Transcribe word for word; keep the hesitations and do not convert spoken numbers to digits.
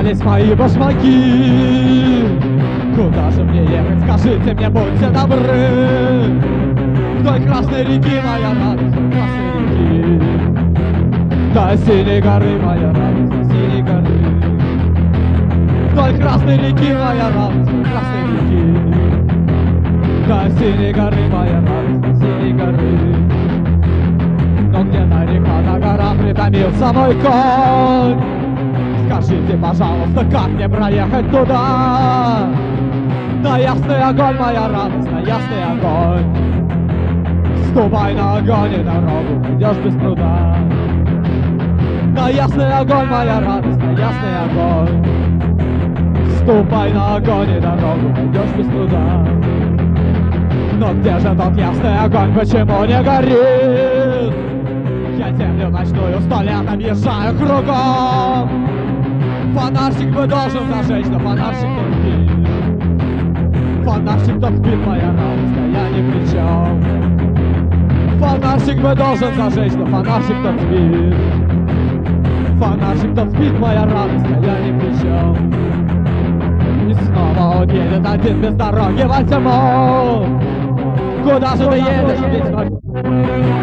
Сломались мои башмаки. Куда же мне ехать, скажите мне, будьте добры. Вдоль Красной реки, моя радость, вдоль Красной реки. До синей горы, моя радость, до синей горы. Вдоль Красной реки, моя радость, вдоль Красной реки. До синей горы, моя радость, до синей горы. Но где-то река на горах притомился мой конь. Скажите, пожалуйста, как мне проехать туда? На ясный огонь, моя радость, на ясный огонь. Ступай на огонь и дорогу найдешь без труда. На ясный огонь, моя радость, на ясный огонь. Ступай на огонь и дорогу найдешь без труда. Но где же тот ясный огонь, почему не горит? Я землю ночную сто лет объезжаю кругом. Фонарчик бы должен зажечь, но фонарчик тот спит. Фонарчик тот спит, моя радость, а я ни при чем. Фонарчик бы должен зажечь, но фонарчик тот спит. Фонарчик тот спит, моя радость, а я ни при чем. И снова он едет один без дороги во тьму. Куда же ты едешь, ведь